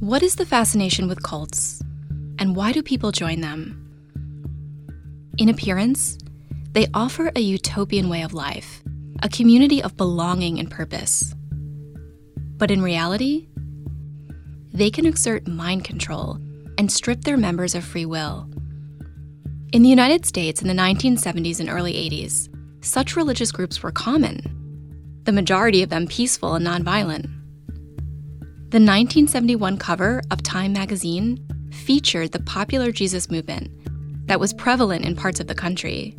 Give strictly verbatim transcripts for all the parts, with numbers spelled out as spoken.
What is the fascination with cults, and why do people join them? In appearance, they offer a utopian way of life, a community of belonging and purpose. But in reality, they can exert mind control and strip their members of free will. In the United States in the nineteen seventies and early eighties, such religious groups were common, the majority of them peaceful and nonviolent. The nineteen seventy-one cover of Time magazine featured the popular Jesus movement that was prevalent in parts of the country.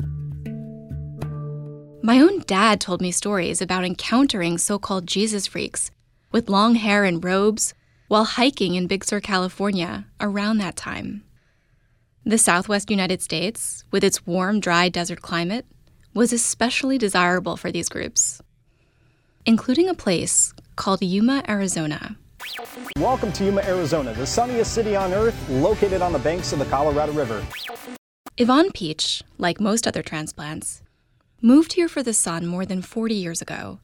My own dad told me stories about encountering so-called Jesus freaks with long hair and robes while hiking in Big Sur, California around that time. The Southwest United States, with its warm, dry desert climate, was especially desirable for these groups, including a place called Yuma, Arizona. Welcome to Yuma, Arizona, the sunniest city on earth, located on the banks of the Colorado River. Yvonne Peach, like most other transplants, moved here for the sun more than forty years ago.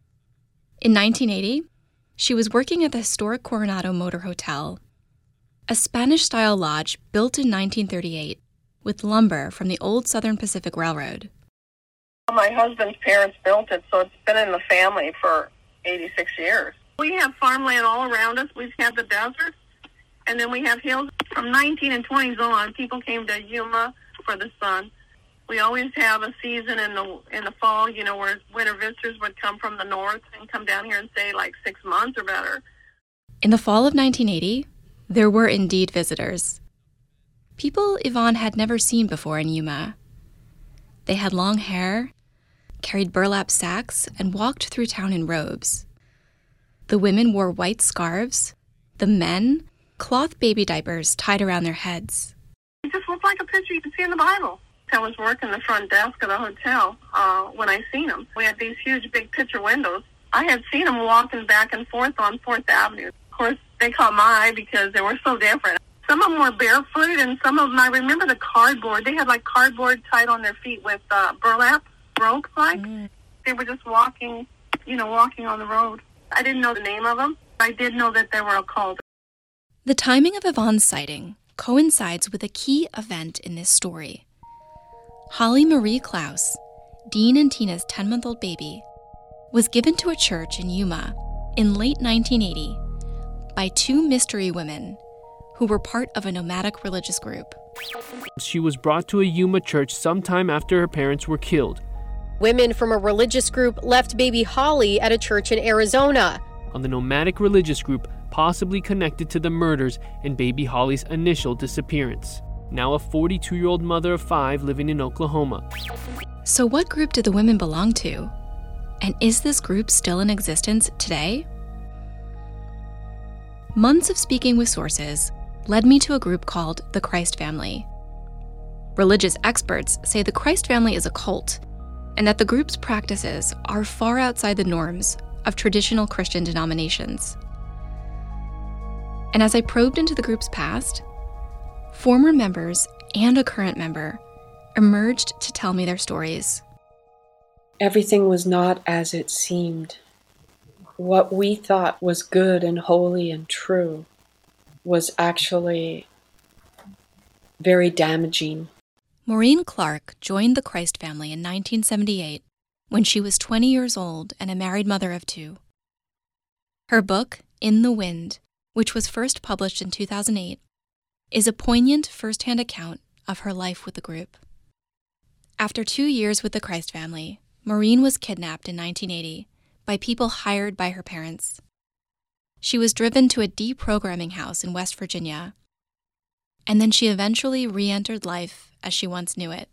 In nineteen eighty, she was working at the historic Coronado Motor Hotel, a Spanish-style lodge built in nineteen thirty-eight with lumber from the old Southern Pacific Railroad. My husband's parents built it, so it's been in the family for eighty-six years. We have farmland all around us. We've had the desert, and then we have hills. From nineteen and twenties on, people came to Yuma for the sun. We always have a season in the in the fall, you know, where winter visitors would come from the north and come down here and stay like six months or better. In the fall of nineteen eighty, there were indeed visitors. People Yvonne had never seen before in Yuma. They had long hair, carried burlap sacks, and walked through town in robes. The women wore white scarves, the men, cloth baby diapers tied around their heads. It just looked like a picture you can see in the Bible. I was working the front desk of the hotel uh, when I seen them. We had these huge, big picture windows. I had seen them walking back and forth on fourth Avenue. Of course, they caught my eye because they were so different. Some of them were barefooted, and some of them, I remember the cardboard. They had like cardboard tied on their feet with uh, burlap ropes, like. Mm. They were just walking, you know, walking on the road. I didn't know the name of them. I did know that they were a cult. The timing of Yvonne's sighting coincides with a key event in this story. Holly Marie Klaus, Dean and Tina's ten-month-old baby, was given to a church in Yuma in late nineteen eighty by two mystery women who were part of a nomadic religious group. She was brought to a Yuma church sometime after her parents were killed. Women from a religious group left baby Holly at a church in Arizona. On the nomadic religious group possibly connected to the murders and baby Holly's initial disappearance. Now a forty-two-year-old mother of five living in Oklahoma. So what group did the women belong to? And is this group still in existence today? Months of speaking with sources led me to a group called the Christ Family. Religious experts say the Christ Family is a cult, and that the group's practices are far outside the norms of traditional Christian denominations. And as I probed into the group's past, former members and a current member emerged to tell me their stories. Everything was not as it seemed. What we thought was good and holy and true was actually very damaging. Maureen Clark joined the Christ Family in nineteen seventy-eight when she was twenty years old and a married mother of two. Her book, In the Wind, which was first published in two thousand eight, is a poignant first-hand account of her life with the group. After two years with the Christ Family, Maureen was kidnapped in nineteen eighty by people hired by her parents. She was driven to a deprogramming house in West Virginia, and then she eventually re-entered life as she once knew it.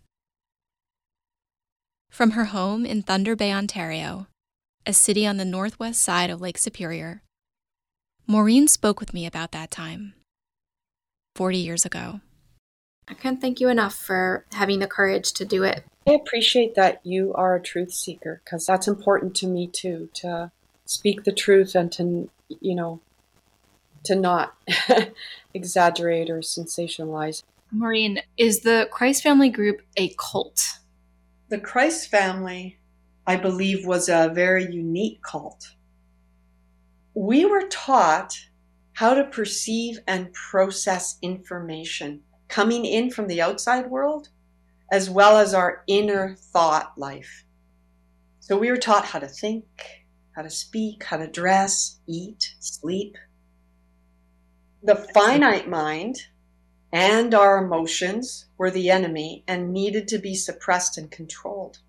From her home in Thunder Bay, Ontario, a city on the northwest side of Lake Superior, Maureen spoke with me about that time, forty years ago. I can't thank you enough for having the courage to do it. I appreciate that you are a truth seeker, because that's important to me too, to speak the truth and to, you know, to not exaggerate or sensationalize. Maureen, is the Christ Family group a cult? The Christ Family, I believe, was a very unique cult. We were taught how to perceive and process information coming in from the outside world, as well as our inner thought life. So we were taught how to think, how to speak, how to dress, eat, sleep. The finite mind and our emotions were the enemy and needed to be suppressed and controlled.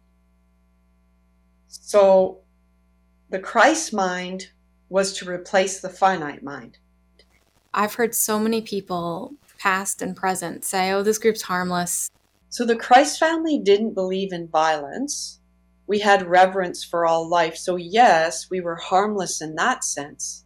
So the Christ mind was to replace the finite mind. I've heard so many people, past and present, say, oh, this group's harmless. So the Christ family didn't believe in violence. We had reverence for all life. So yes, we were harmless in that sense.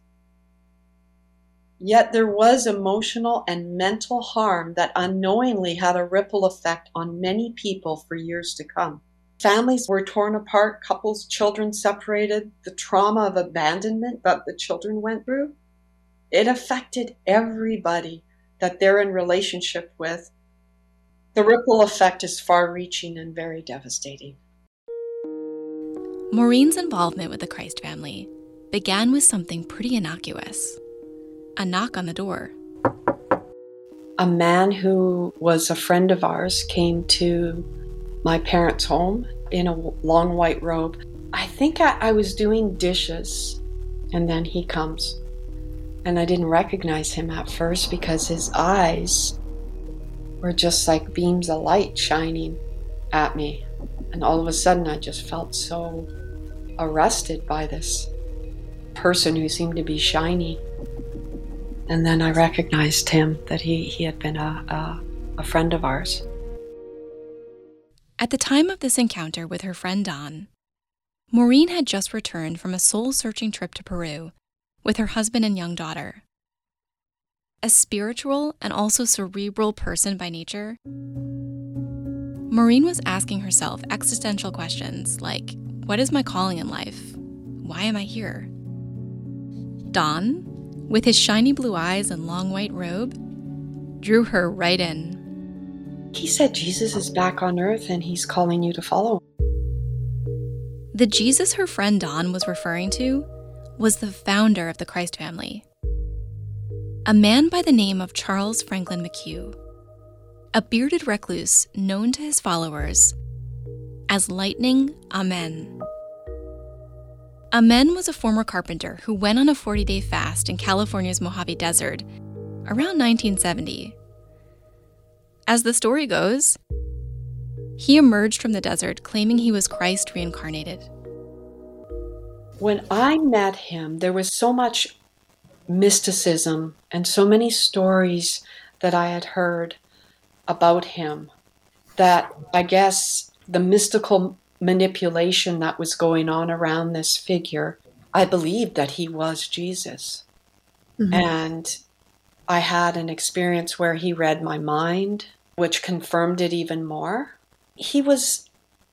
Yet there was emotional and mental harm that unknowingly had a ripple effect on many people for years to come. Families were torn apart, couples, children separated, the trauma of abandonment that the children went through. It affected everybody that they're in relationship with. The ripple effect is far-reaching and very devastating. Maureen's involvement with the Christ family began with something pretty innocuous. A knock on the door. A man who was a friend of ours came to my parents' home in a long white robe. I think I, I was doing dishes, and then he comes. And I didn't recognize him at first because his eyes were just like beams of light shining at me. And all of a sudden I just felt so arrested by this person who seemed to be shiny. And then I recognized him, that he, he had been a, a, a friend of ours. At the time of this encounter with her friend Dawn, Maureen had just returned from a soul-searching trip to Peru with her husband and young daughter. A spiritual and also cerebral person by nature, Maureen was asking herself existential questions like, what is my calling in life? Why am I here? Dawn, with his shiny blue eyes and long white robe, drew her right in. He said Jesus is back on earth and he's calling you to follow him. The Jesus her friend Dawn was referring to was the founder of the Christ family, a man by the name of Charles Franklin McHugh, a bearded recluse known to his followers as Lightning Amen. Amen was a former carpenter who went on a forty-day fast in California's Mojave Desert around nineteen seventy. As the story goes, he emerged from the desert claiming he was Christ reincarnated. When I met him, there was so much mysticism and so many stories that I had heard about him that I guess the mystical manipulation that was going on around this figure, I believed that he was Jesus. Mm-hmm. And I had an experience where he read my mind, which confirmed it even more. He was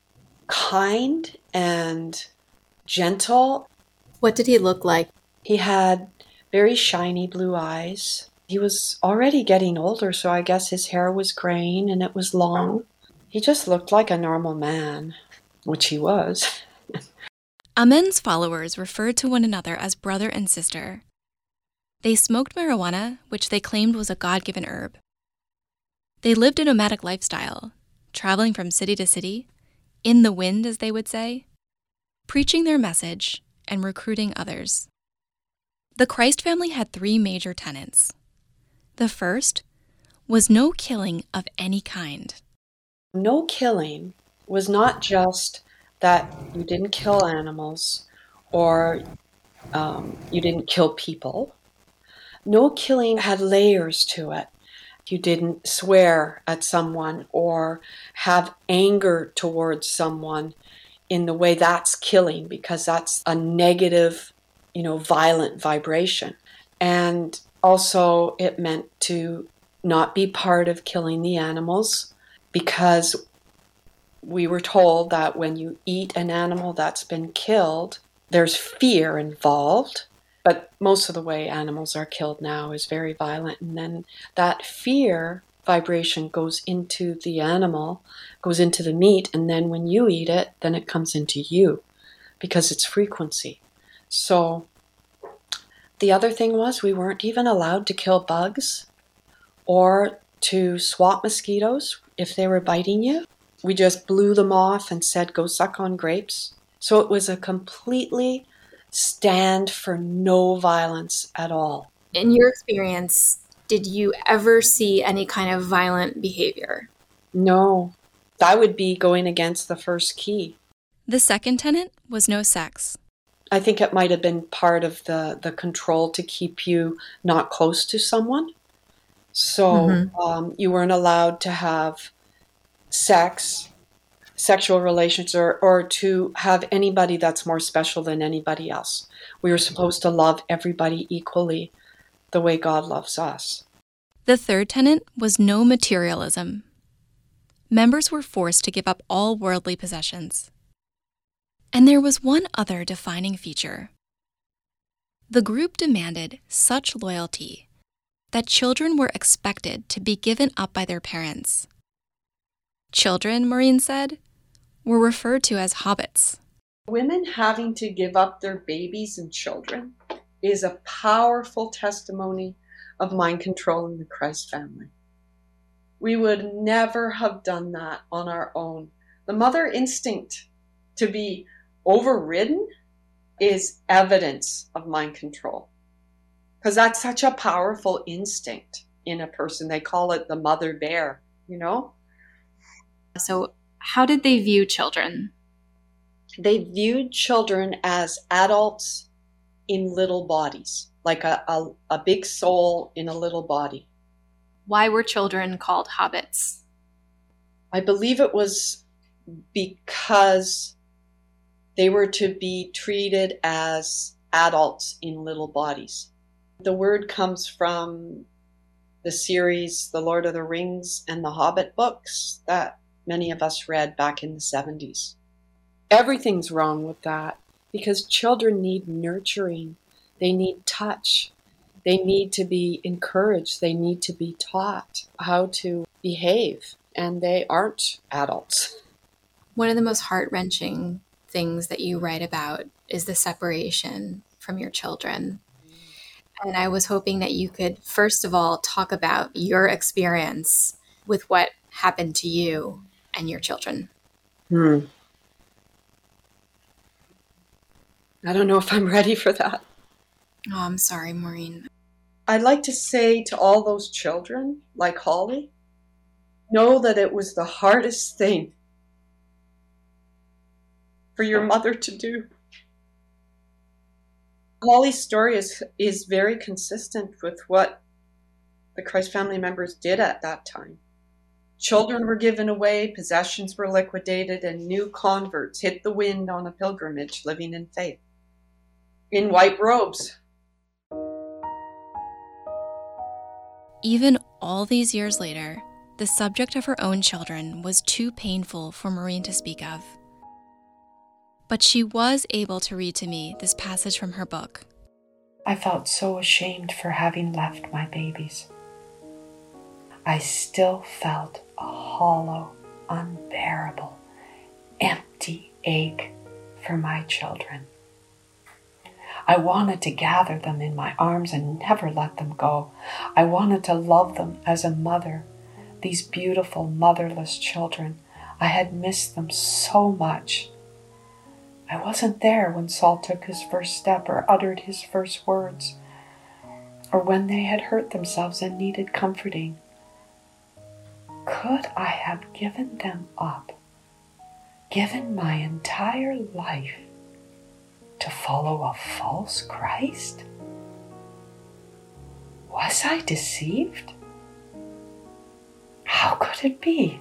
kind and gentle. What did he look like? He had very shiny blue eyes. He was already getting older, so I guess his hair was graying and it was long. He just looked like a normal man, which he was. Amen's followers referred to one another as brother and sister. They smoked marijuana, which they claimed was a God-given herb. They lived a nomadic lifestyle, traveling from city to city, in the wind, as they would say, preaching their message and recruiting others. The Christ family had three major tenets. The first was no killing of any kind. No killing was not just that you didn't kill animals or um, you didn't kill people. No killing had layers to it. You didn't swear at someone or have anger towards someone in the way that's killing, because that's a negative, you know, violent vibration. And also it meant to not be part of killing the animals, because we were told that when you eat an animal that's been killed, there's fear involved. But most of the way animals are killed now is very violent. And then that fear vibration goes into the animal, goes into the meat. And then when you eat it, then it comes into you because it's frequency. So The other thing was we weren't even allowed to kill bugs or to swat mosquitoes if they were biting you. We just blew them off and said, go suck on grapes. So it was a completely stand for no violence at all. In your experience, did you ever see any kind of violent behavior? No, that would be going against the first key. The second tenet was no sex. I think it might have been part of the, the control to keep you not close to someone. So mm-hmm. um, you weren't allowed to have sex, sexual relations, or, or to have anybody that's more special than anybody else. We were supposed to love everybody equally the way God loves us. The third tenet was no materialism. Members were forced to give up all worldly possessions. And there was one other defining feature. The group demanded such loyalty that children were expected to be given up by their parents. Children, Maureen said, were referred to as hobbits. Women having to give up their babies and children is a powerful testimony of mind control in the Christ family. We would never have done that on our own. The mother instinct to be overridden is evidence of mind control, because that's such a powerful instinct in a person. They call it the mother bear, you know? So how did they view children? They viewed children as adults in little bodies, like a, a, a big soul in a little body. Why were children called hobbits? I believe it was because they were to be treated as adults in little bodies. The word comes from the series The Lord of the Rings and the Hobbit books that many of us read back in the seventies. Everything's wrong with that because children need nurturing. They need touch. They need to be encouraged. They need to be taught how to behave, and they aren't adults. One of the most heart-wrenching things that you write about is the separation from your children. And I was hoping that you could, first of all, talk about your experience with what happened to you and your children. Hmm. I don't know if I'm ready for that. Oh, I'm sorry, Maureen. I'd like to say to all those children, like Holly, know that it was the hardest thing for your mother to do. Holly's story is, is very consistent with what the Christ family members did at that time. Children were given away, possessions were liquidated, and new converts hit the wind on a pilgrimage living in faith. In white robes. Even all these years later, the subject of her own children was too painful for Maureen to speak of. But she was able to read to me this passage from her book. I felt so ashamed for having left my babies. I still felt a hollow, unbearable, empty ache for my children. I wanted to gather them in my arms and never let them go. I wanted to love them as a mother, these beautiful motherless children. I had missed them so much. I wasn't there when Saul took his first step or uttered his first words, or when they had hurt themselves and needed comforting. Could I have given them up, given my entire life to follow a false Christ? Was I deceived? How could it be?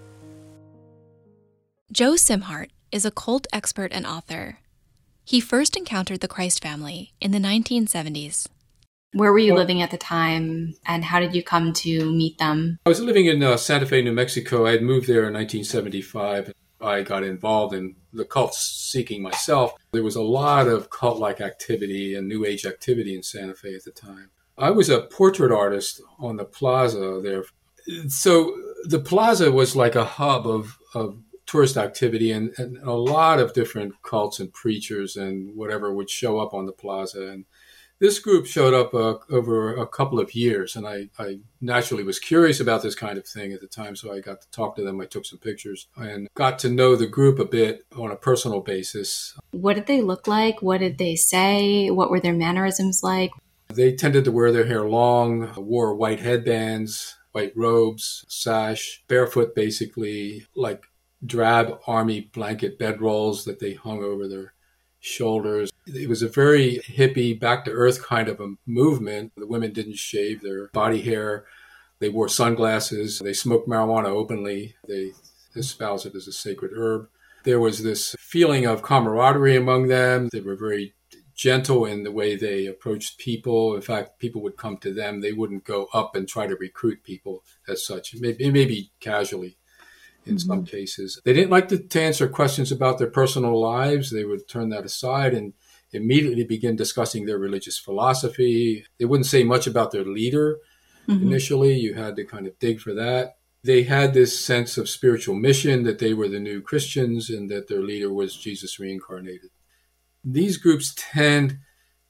Joe Simhart is a cult expert and author. He first encountered the Christ family in the nineteen seventies. Where were you well, living at the time, and how did you come to meet them? I was living in uh, Santa Fe, New Mexico. I had moved there in nineteen seventy-five. I got involved in the cult seeking myself. There was a lot of cult-like activity and New Age activity in Santa Fe at the time. I was a portrait artist on the plaza there. So the plaza was like a hub of, of tourist activity, and, and a lot of different cults and preachers and whatever would show up on the plaza. And This group showed up uh, over a couple of years, and I, I naturally was curious about this kind of thing at the time, so I got to talk to them. I took some pictures and got to know the group a bit on a personal basis. What did they look like? What did they say? What were their mannerisms like? They tended to wear their hair long, wore white headbands, white robes, sash, barefoot basically, like drab army blanket bedrolls that they hung over their shoulders. It was a very hippie, back-to-earth kind of a movement. The women didn't shave their body hair. They wore sunglasses. They smoked marijuana openly. They espoused it as a sacred herb. There was this feeling of camaraderie among them. They were very gentle in the way they approached people. In fact, people would come to them. They wouldn't go up and try to recruit people as such. Maybe, maybe casually. In mm-hmm. some cases. They didn't like to, to answer questions about their personal lives. They would turn that aside and immediately begin discussing their religious philosophy. They wouldn't say much about their leader mm-hmm. initially. You had to kind of dig for that. They had this sense of spiritual mission, that they were the new Christians and that their leader was Jesus reincarnated. These groups tend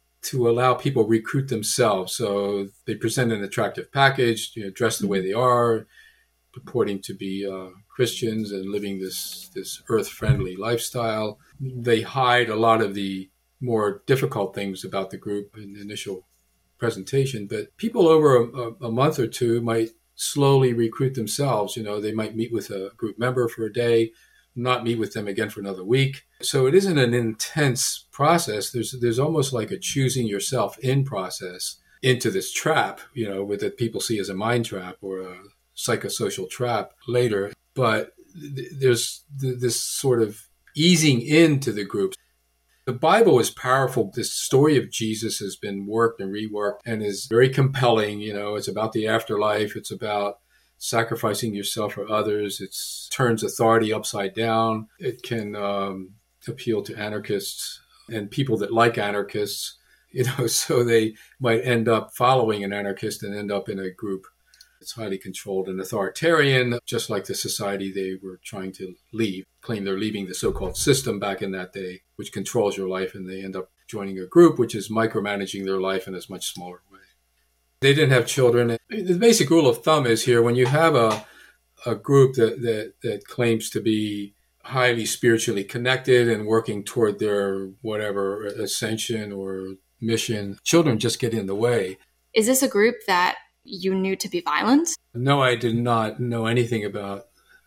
to allow people recruit themselves. So they present an attractive package, you know, dress the way they are, purporting to be uh, Christians and living this, this earth-friendly lifestyle. They hide a lot of the more difficult things about the group in the initial presentation, but people over a, a month or two might slowly recruit themselves. You know, they might meet with a group member for a day, not meet with them again for another week. So it isn't an intense process. There's there's almost like a choosing yourself in process into this trap, you know, with that people see as a mind trap or a psychosocial trap later. But th- there's th- this sort of easing into the groups. The Bible is powerful. This story of Jesus has been worked and reworked and is very compelling. You know, it's about the afterlife. It's about sacrificing yourself for others. It turns authority upside down. It can um, appeal to anarchists and people that like anarchists, you know, so they might end up following an anarchist and end up in a group. It's highly controlled and authoritarian, just like the society they were trying to leave. Claim they're leaving the so-called system back in that day, which controls your life, and they end up joining a group which is micromanaging their life in a much smaller way. They didn't have children. The basic rule of thumb is here, when you have a a group that, that, that claims to be highly spiritually connected and working toward their whatever ascension or mission, children just get in the way. Is this a group that you knew to be violent? No, I did not know anything about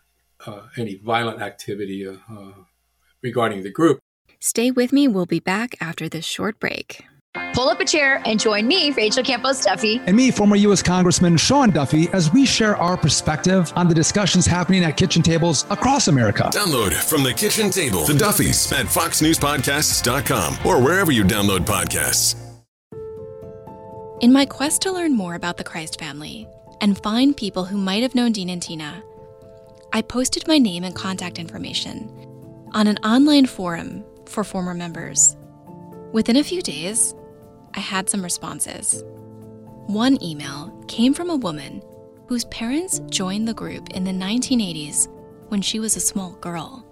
uh, any violent activity uh, uh, regarding the group. Stay with me. We'll be back after this short break. Pull up a chair and join me, Rachel Campos Duffy. And me, former U S Congressman Sean Duffy, as we share our perspective on the discussions happening at kitchen tables across America. Download From the Kitchen Table, The Duffys, at fox news podcasts dot com or wherever you download podcasts. In my quest to learn more about the Christ family and find people who might have known Dean and Tina, I posted my name and contact information on an online forum for former members. Within a few days, I had some responses. One email came from a woman whose parents joined the group in the nineteen eighties when she was a small girl.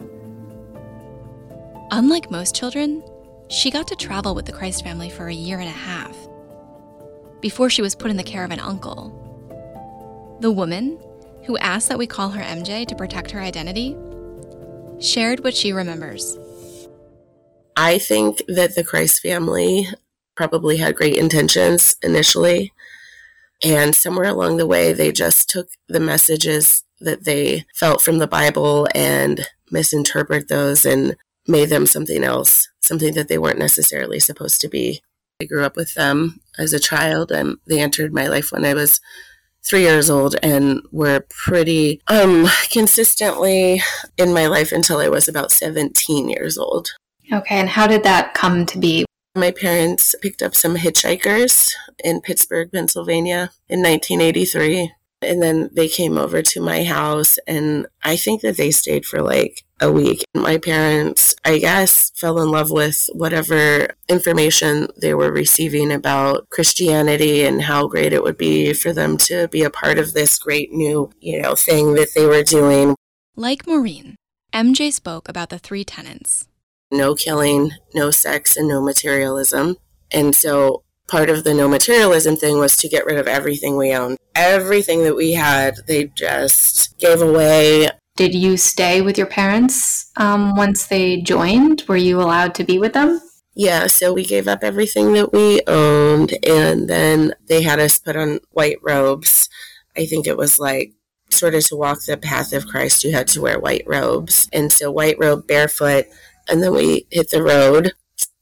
Unlike most children, she got to travel with the Christ family for a year and a half before she was put in the care of an uncle. The woman, who asked that we call her M J to protect her identity, shared what she remembers. I think that the Christ family probably had great intentions initially, and somewhere along the way, they just took the messages that they felt from the Bible and misinterpreted those and made them something else, something that they weren't necessarily supposed to be. I grew up with them as a child, and they entered my life when I was three years old and were pretty um, consistently in my life until I was about seventeen years old. Okay, and how did that come to be? My parents picked up some hitchhikers in Pittsburgh, Pennsylvania in nineteen eighty-three, and then they came over to my house, and I think that they stayed for like a week. My parents, I guess, fell in love with whatever information they were receiving about Christianity and how great it would be for them to be a part of this great new, you know, thing that they were doing. Like Maureen, M J spoke about the three tenets. No killing, no sex, and no materialism. And so part of the no materialism thing was to get rid of everything we owned. Everything that we had, they just gave away. Did you stay with your parents um, once they joined? Were you allowed to be with them? Yeah, so we gave up everything that we owned, and then they had us put on white robes. I think it was like, sort of to walk the path of Christ, you had to wear white robes. And so white robe, barefoot, and then we hit the road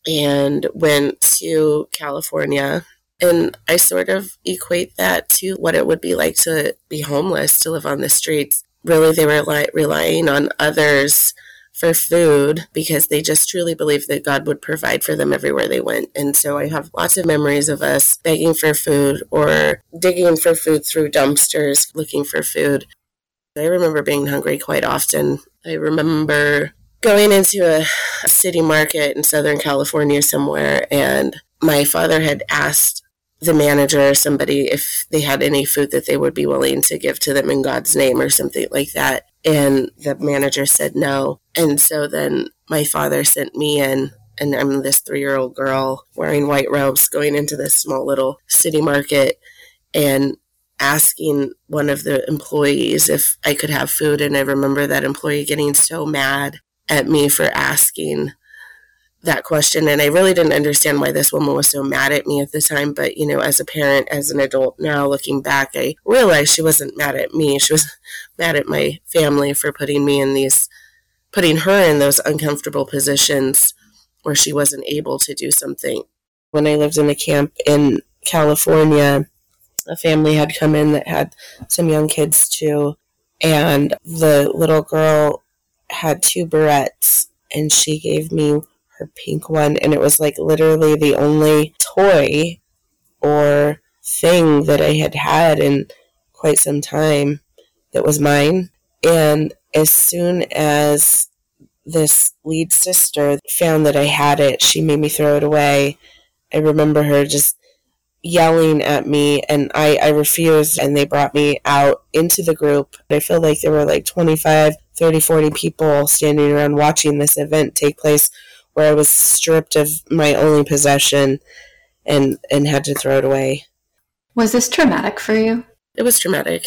and went to California. And I sort of equate that to what it would be like to be homeless, to live on the streets. Really, they were li- relying on others for food because they just truly believed that God would provide for them everywhere they went. And so I have lots of memories of us begging for food or digging for food through dumpsters, looking for food. I remember being hungry quite often. I remember going into a, a city market in Southern California somewhere, and my father had asked the manager or somebody if they had any food that they would be willing to give to them in God's name or something like that. And the manager said no. And so then my father sent me in, and I'm this three-year-old girl wearing white robes going into this small little city market and asking one of the employees if I could have food. And I remember that employee getting so mad at me for asking that question. And I really didn't understand why this woman was so mad at me at the time. But, you know, as a parent, as an adult now looking back, I realized she wasn't mad at me. She was mad at my family for putting me in these, putting her in those uncomfortable positions where she wasn't able to do something. When I lived in a camp in California, a family had come in that had some young kids too. And the little girl had two barrettes, and she gave me her pink one, and it was like literally the only toy or thing that I had had in quite some time that was mine. And as soon as this lead sister found that I had it, she made me throw it away. I remember her just yelling at me, and I, I refused, and they brought me out into the group. I feel like there were like twenty-five, thirty, forty people standing around watching this event take place, where I was stripped of my only possession and, and had to throw it away. Was this traumatic for you? It was traumatic.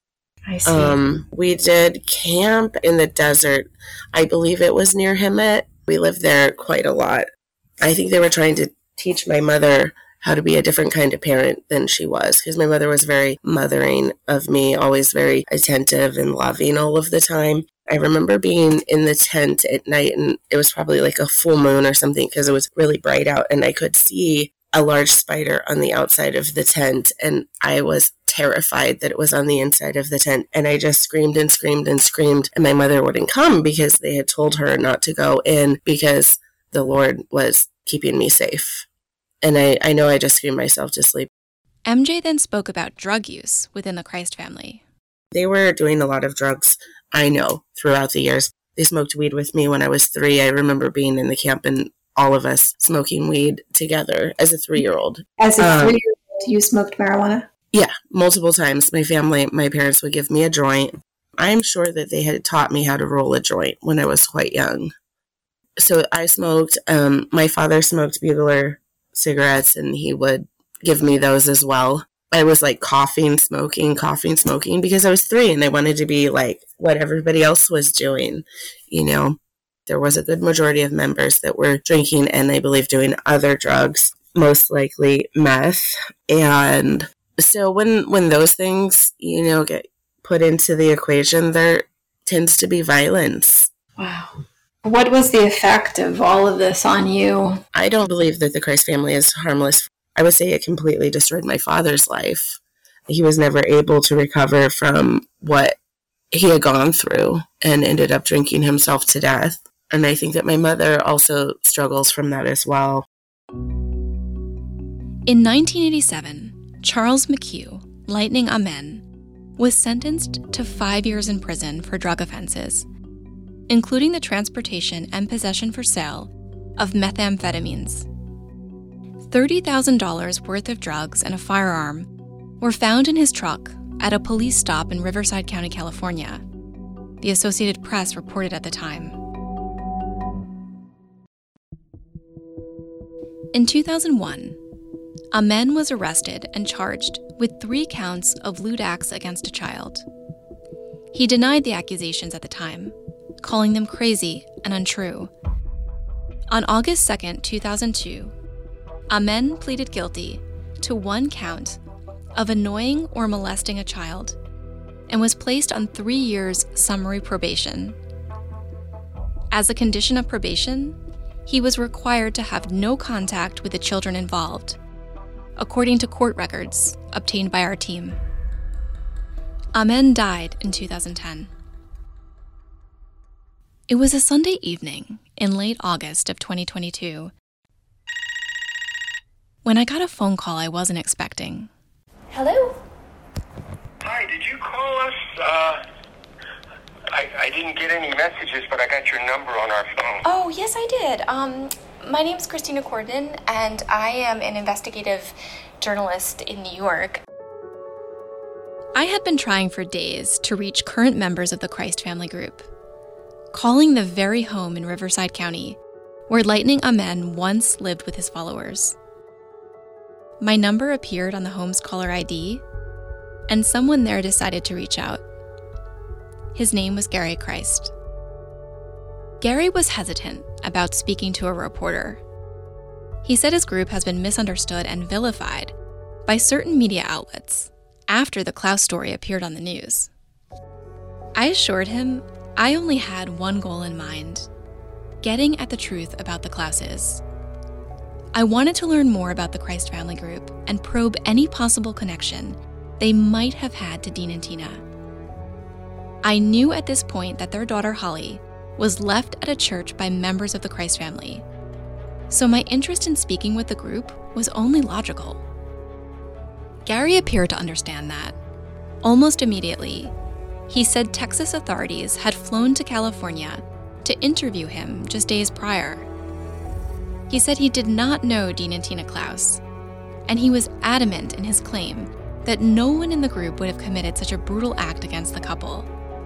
I see. Um, we did camp in the desert. I believe it was near Hemet. We lived there quite a lot. I think they were trying to teach my mother how to be a different kind of parent than she was, because my mother was very mothering of me, always very attentive and loving all of the time. I remember being in the tent at night, and it was probably like a full moon or something because it was really bright out, and I could see a large spider on the outside of the tent, and I was terrified that it was on the inside of the tent, and I just screamed and screamed and screamed, and my mother wouldn't come because they had told her not to go in because the Lord was keeping me safe. And I, I know I just screamed myself to sleep. M J then spoke about drug use within the Christ family. They were doing a lot of drugs, I know, throughout the years. They smoked weed with me when I was three. I remember being in the camp and all of us smoking weed together as a three-year-old. As a um, three-year-old, you smoked marijuana? Yeah, multiple times. My family, my parents would give me a joint. I'm sure that they had taught me how to roll a joint when I was quite young. So I smoked. Um, my father smoked Bugler cigarettes, and he would give me those as well. I was like coughing, smoking, coughing, smoking because I was three and I wanted to be like what everybody else was doing. You know, there was a good majority of members that were drinking and I believe doing other drugs, most likely meth. And so when, when those things, you know, get put into the equation, there tends to be violence. Wow. What was the effect of all of this on you? I don't believe that the Christ family is harmless. I would say it completely destroyed my father's life. He was never able to recover from what he had gone through and ended up drinking himself to death. And I think that my mother also struggles from that as well. In nineteen eighty-seven, Charles McHugh, Lightning Amen, was sentenced to five years in prison for drug offenses, including the transportation and possession for sale of methamphetamines. thirty thousand dollars worth of drugs and a firearm were found in his truck at a police stop in Riverside County, California, the Associated Press reported at the time. In two thousand one, Amen was arrested and charged with three counts of lewd acts against a child. He denied the accusations at the time, calling them crazy and untrue. On August second, two thousand two, Amen pleaded guilty to one count of annoying or molesting a child and was placed on three years summary probation. As a condition of probation, he was required to have no contact with the children involved, according to court records obtained by our team. Amen died in two thousand ten. It was a Sunday evening in late August of twenty twenty-two when I got a phone call I wasn't expecting. Hello? Hi, did you call us? Uh, I, I didn't get any messages, but I got your number on our phone. Oh, yes, I did. Um, my name's Christina Corden, and I am an investigative journalist in New York. I had been trying for days to reach current members of the Christ Family Group, calling the very home in Riverside County where Lightning Amen once lived with his followers. My number appeared on the home's caller I D, and someone there decided to reach out. His name was Gary Christ. Gary was hesitant about speaking to a reporter. He said his group has been misunderstood and vilified by certain media outlets after the Klaus story appeared on the news. I assured him I only had one goal in mind: getting at the truth about the Klauses. I wanted to learn more about the Christ Family Group and probe any possible connection they might have had to Dean and Tina. I knew at this point that their daughter Holly was left at a church by members of the Christ family, so my interest in speaking with the group was only logical. Gary appeared to understand that. Almost immediately, he said Texas authorities had flown to California to interview him just days prior. He said he did not know Dean and Tina Klaus, and he was adamant in his claim that no one in the group would have committed such a brutal act against the couple.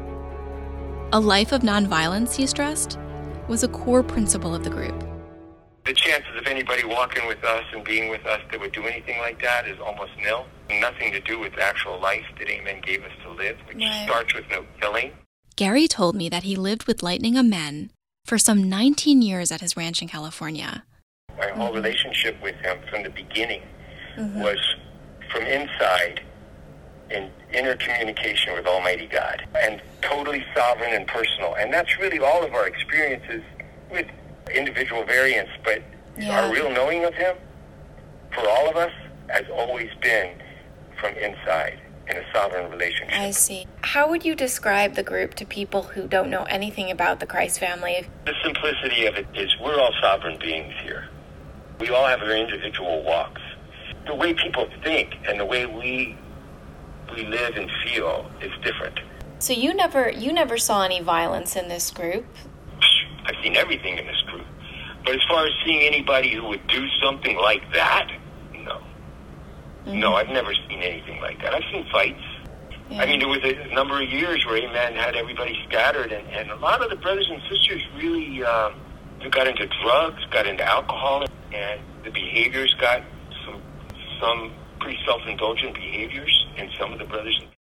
A life of nonviolence, he stressed, was a core principle of the group. The chances of anybody walking with us and being with us that would do anything like that is almost nil. Nothing to do with the actual life that Amen gave us to live, which Right. starts with no killing. Gary told me that he lived with Lightning Amen for some nineteen years at his ranch in California. My whole relationship with him from the beginning Mhm. was from inside in inner communication with Almighty God and totally sovereign and personal. And that's really all of our experiences with individual variants, but Yeah. our real knowing of him for all of us has always been from inside in a sovereign relationship. I see. How would you describe the group to people who don't know anything about the Christ family? The simplicity of it is we're all sovereign beings here. We all have our individual walks. The way people think and the way we we live and feel is different. So you never you never saw any violence in this group? I've seen everything in this group. But as far as seeing anybody who would do something like that, no. Mm-hmm. No, I've never seen anything like that. I've seen fights. Yeah. I mean, there was a number of years where Amen had everybody scattered, and, and a lot of the brothers and sisters really um, got into drugs, got into alcohol, and the behaviors got some some pretty self-indulgent behaviors in some of the brothers.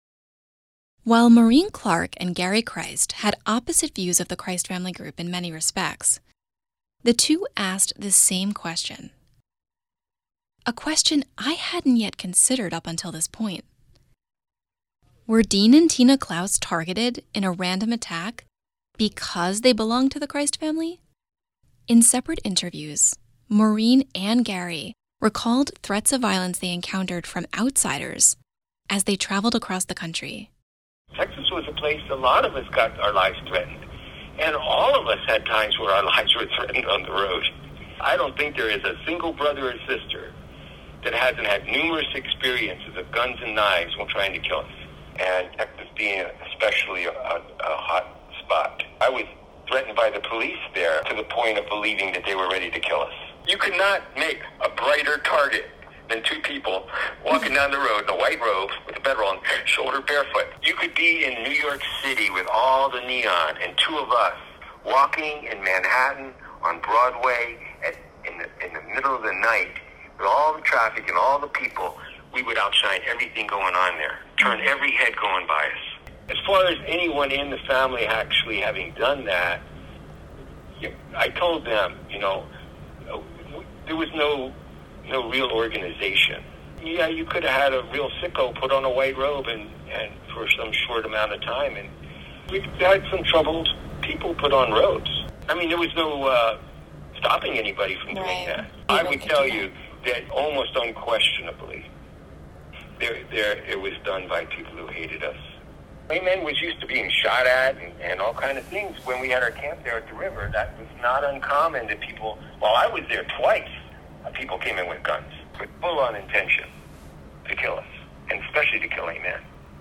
While Maureen Clark and Gary Christ had opposite views of the Christ Family Group in many respects, the two asked the same question. A question I hadn't yet considered up until this point. Were Dean and Tina Klaus targeted in a random attack because they belonged to the Christ family? In separate interviews, Maureen and Gary recalled threats of violence they encountered from outsiders as they traveled across the country. Texas was a place a lot of us got our lives threatened. And all of us had times where our lives were threatened on the road. I don't think there is a single brother or sister that hasn't had numerous experiences of guns and knives while trying to kill us. And Texas being especially a, a, a hot spot. I was threatened by the police there to the point of believing that they were ready to kill us. You could not make a brighter target than two people walking down the road in a white robe with a bedroll on, shoulder barefoot. You could be in New York City with all the neon and two of us walking in Manhattan on Broadway at, in, the, in the middle of the night with all the traffic and all the people, we would outshine everything going on there, turn every head going by us. As far as anyone in the family actually having done that, I told them, you know, there was no no real organization. Yeah, you could have had a real sicko put on a white robe and, and for some short amount of time, and we had some troubled people put on robes. I mean, there was no uh, stopping anybody from doing right. that. I would tell you that almost unquestionably, there, there, it was done by people who hated us. Amen was used to being shot at and, and all kind of things. When we had our camp there at the river, that was not uncommon that people, well, I was there twice, people came in with guns, with full-on intention to kill us, and especially to kill Amen.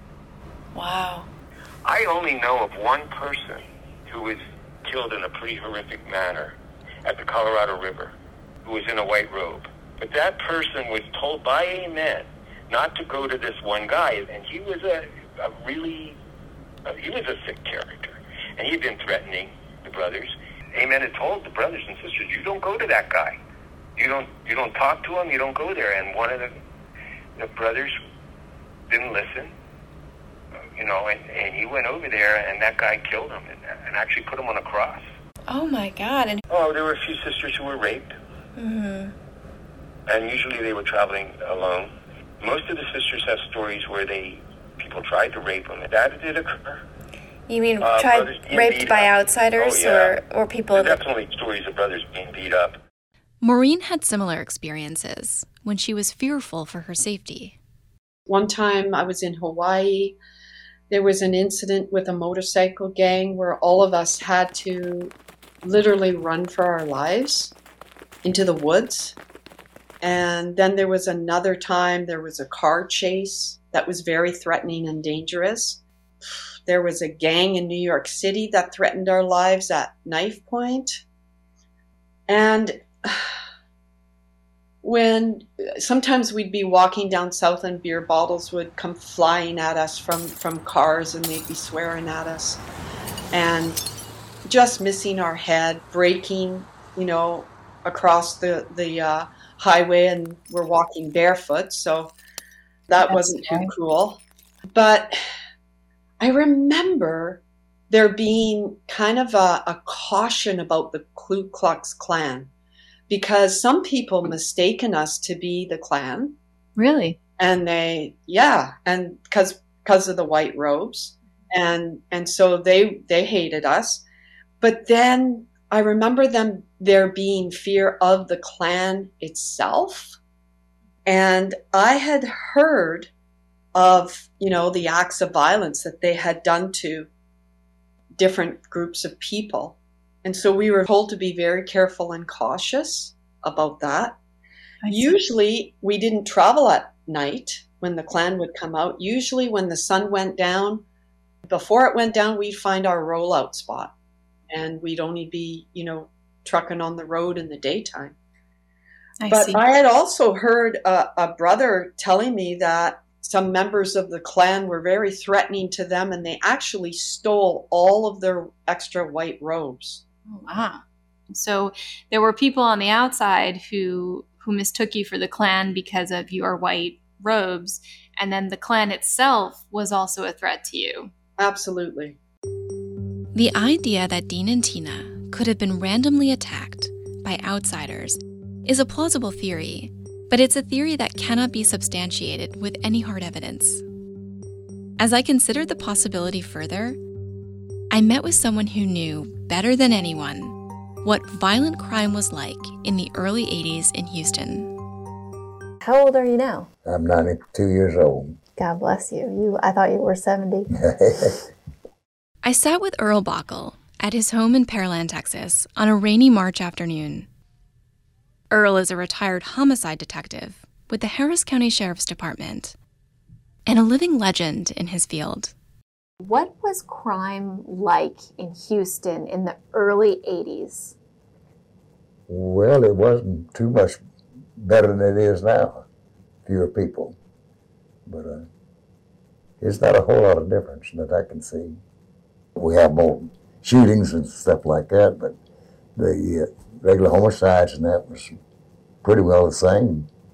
Wow. I only know of one person who was killed in a pretty horrific manner at the Colorado River, who was in a white robe. But that person was told by Amen not to go to this one guy, and he was a, a really, uh, he was a sick character, and he'd been threatening the brothers. Amen had told the brothers and sisters, you don't go to that guy. You don't, you don't talk to him, you don't go there. And one of the, the brothers didn't listen, you know, and, and he went over there, and that guy killed him and, and actually put him on a cross. Oh, my God. And oh, there were a few sisters who were raped. Mm-hmm. And usually they were traveling alone. Most of the sisters have stories where they people tried to rape them. That did occur. You mean uh, tried raped by up. outsiders oh, yeah. or, or people? There's definitely stories of brothers being beat up. Maureen had similar experiences when she was fearful for her safety. One time I was in Hawaii. There was an incident with a motorcycle gang where all of us had to literally run for our lives into the woods. And then there was another time there was a car chase that was very threatening and dangerous. There was a gang in New York City that threatened our lives at knife point. And when sometimes we'd be walking down south and beer bottles would come flying at us from, from cars and they'd be swearing at us and just missing our head, braking, you know, across the, the uh, highway, and we're walking barefoot, so that That's wasn't too cool. But I remember there being kind of a, a caution about the Ku Klux Klan, because some people mistaken us to be the Klan. Really? And they, yeah, and because because of the white robes, and and so they they hated us. But then I remember them there being fear of the Klan itself, and I had heard of, you know, the acts of violence that they had done to different groups of people. And so we were told to be very careful and cautious about that. Usually we didn't travel at night when the Klan would come out. Usually when the sun went down, before it went down, we'd find our rollout spot. And we'd only be, you know, trucking on the road in the daytime. I but see. I had also heard a, a brother telling me that some members of the Klan were very threatening to them, and they actually stole all of their extra white robes. Oh, wow. So there were people on the outside who who mistook you for the Klan because of your white robes, and then the Klan itself was also a threat to you. Absolutely. The idea that Dean and Tina could have been randomly attacked by outsiders is a plausible theory, but it's a theory that cannot be substantiated with any hard evidence. As I considered the possibility further, I met with someone who knew better than anyone what violent crime was like in the early eighties in Houston. How old are you now? I'm ninety-two years old. God bless you. You, I thought you were seventy. I sat with Earl Bockel at his home in Pearland, Texas, on a rainy March afternoon. Earl is a retired homicide detective with the Harris County Sheriff's Department and a living legend in his field. What was crime like in Houston in the early eighties? Well, it wasn't too much better than it is now. Fewer people. But uh, it's not a whole lot of difference that I can see. We have more shootings and stuff like that, but the uh, regular homicides and that was pretty well the same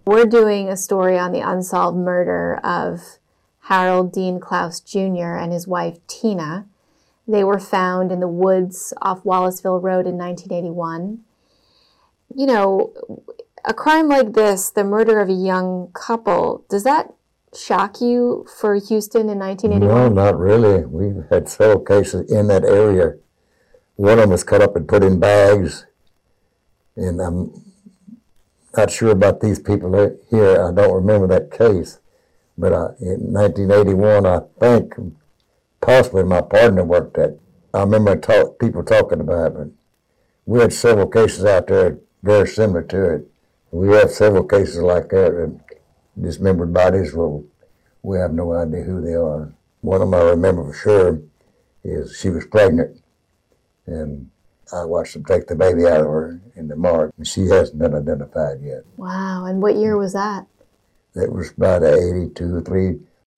We're doing a story on the unsolved murder of Harold Dean Klaus Junior and his wife Tina. They were found in the woods off Wallaceville Road in nineteen eighty-one. You know, a crime like this, the murder of a young couple, does that shock you for Houston in nineteen eighty-one? No, not really. We've had several cases in that area. One of them was cut up and put in bags, and I'm not sure about these people here. I don't remember that case, but I, in nineteen eighty-one, I think, possibly my partner worked at. I remember talk, people talking about it, but we had several cases out there very similar to it. We have several cases like that, and dismembered bodies, well, we have no idea who they are. One of them I remember for sure is she was pregnant, and I watched them take the baby out of her in the morgue, and she hasn't been identified yet. Wow, and what year was that? That was about eighty-two, three.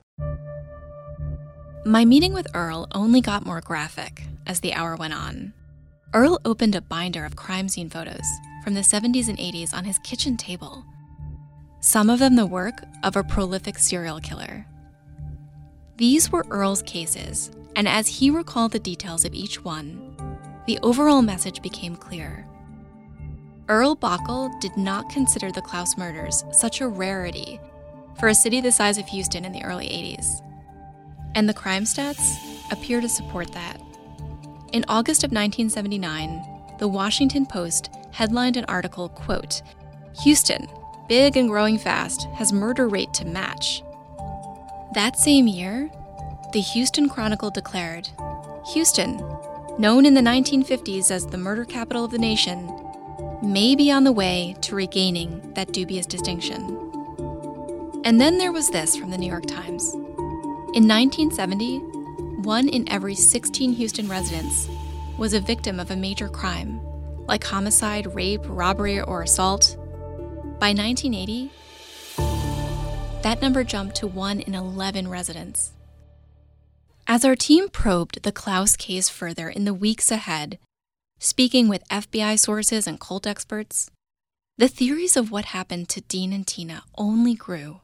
My meeting with Earl only got more graphic as the hour went on. Earl opened a binder of crime scene photos from the seventies and eighties on his kitchen table. Some of them the work of a prolific serial killer. These were Earl's cases, and as he recalled the details of each one, the overall message became clear. Earl Bockel did not consider the Klaus murders such a rarity for a city the size of Houston in the early eighties. And the crime stats appear to support that. In August of nineteen seventy-nine, the Washington Post headlined an article, quote, "Houston, big and growing fast, has murder rate to match." That same year, the Houston Chronicle declared, "Houston, known in the nineteen fifties as the murder capital of the nation, may be on the way to regaining that dubious distinction." And then there was this from the New York Times. In nineteen seventy, one in every sixteen Houston residents was a victim of a major crime, like homicide, rape, robbery, or assault. By nineteen eighty, that number jumped to one in eleven residents. As our team probed the Klaus case further in the weeks ahead, speaking with F B I sources and cult experts, the theories of what happened to Dean and Tina only grew.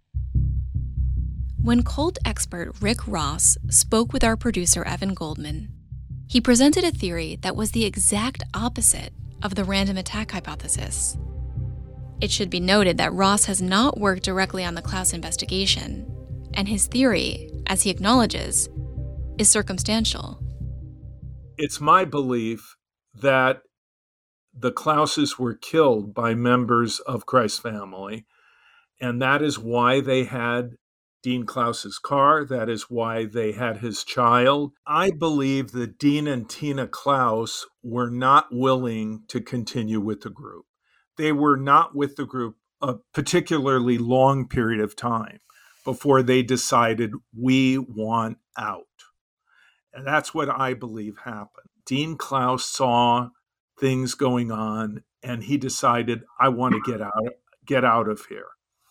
When cult expert Rick Ross spoke with our producer Evan Goldman, he presented a theory that was the exact opposite of the random attack hypothesis. It should be noted that Ross has not worked directly on the Klaus investigation, and his theory, as he acknowledges, is circumstantial. It's my belief that the Klauses were killed by members of Christ's family, and that is why they had Dean Klaus's car. That is why they had his child. I believe that Dean and Tina Klaus were not willing to continue with the group. They were not with the group a particularly long period of time before they decided, we want out. And that's what I believe happened. Dean Klaus saw things going on, and he decided, I want to get out, get out of here.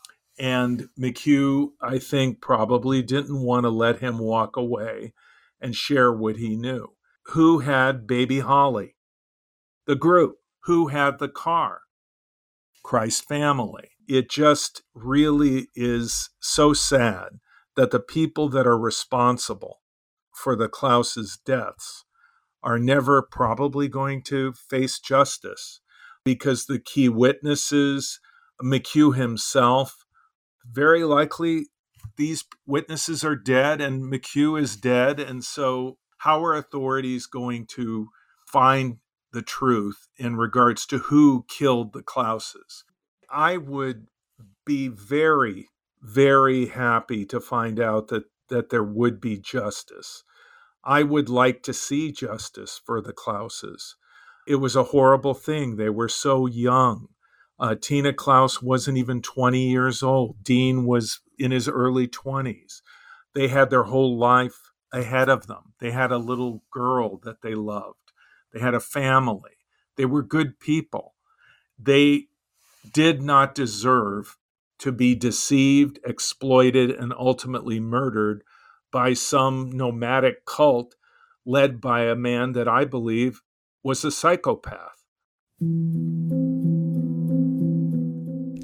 And McHugh, I think, probably didn't want to let him walk away and share what he knew. Who had baby Holly? The group. Who had the car? Christ's family. It just really is so sad that the people that are responsible for the Klaus's deaths are never probably going to face justice, because the key witnesses, McHugh himself, very likely these witnesses are dead and McHugh is dead. And so how are authorities going to find the truth in regards to who killed the Klauses? I would be very, very happy to find out that, that there would be justice. I would like to see justice for the Klauses. It was a horrible thing. They were so young. Uh, Tina Klaus wasn't even twenty years old. Dean was in his early twenties. They had their whole life ahead of them. They had a little girl that they loved. They had a family. They were good people. They did not deserve to be deceived, exploited, and ultimately murdered by some nomadic cult led by a man that I believe was a psychopath.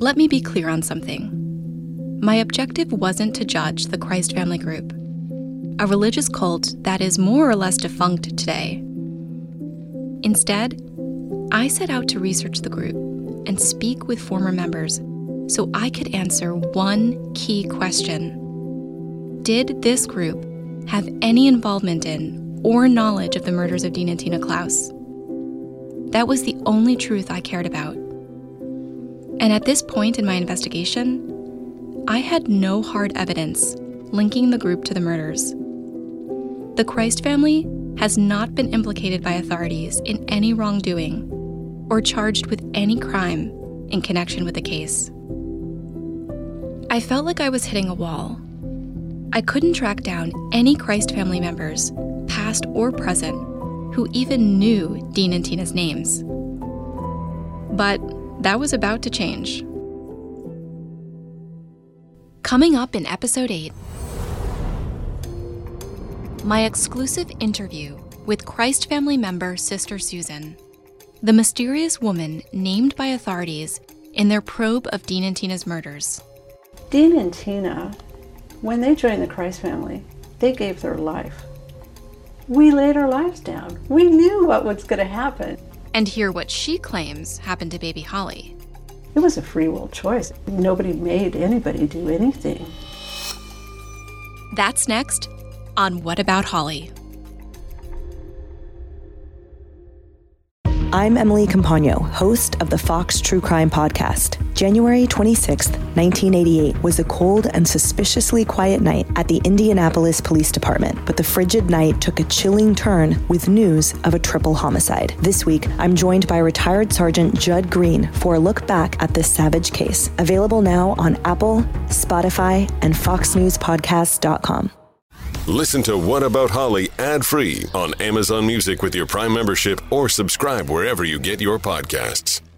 let me be clear on something. My objective wasn't to judge the Christ Family Group, a religious cult that is more or less defunct today. Instead, I set out to research the group and speak with former members so I could answer one key question. Did this group have any involvement in or knowledge of the murders of Dean and Tina Klaus? That was the only truth I cared about. And at this point in my investigation, I had no hard evidence linking the group to the murders. The Christ family has not been implicated by authorities in any wrongdoing or charged with any crime in connection with the case. I felt like I was hitting a wall. I couldn't track down any Christ family members, past or present, who even knew Dean and Tina's names. But that was about to change. Coming up in episode eight, my exclusive interview with Christ family member Sister Susan, the mysterious woman named by authorities in their probe of Dean and Tina's murders. Dean and Tina, when they joined the Christ family, they gave their life. We laid our lives down. We knew what was going to happen. And hear what she claims happened to baby Holly. It was a free will choice. Nobody made anybody do anything. That's next on What About Holly? I'm Emily Campagno, host of the Fox True Crime Podcast. January twenty-sixth, nineteen eighty-eight was a cold and suspiciously quiet night at the Indianapolis Police Department, but the frigid night took a chilling turn with news of a triple homicide. This week, I'm joined by retired Sergeant Judd Green for a look back at this savage case. Available now on Apple, Spotify, and fox news podcast dot com. Listen to What About Holly ad-free on Amazon Music with your Prime membership or subscribe wherever you get your podcasts.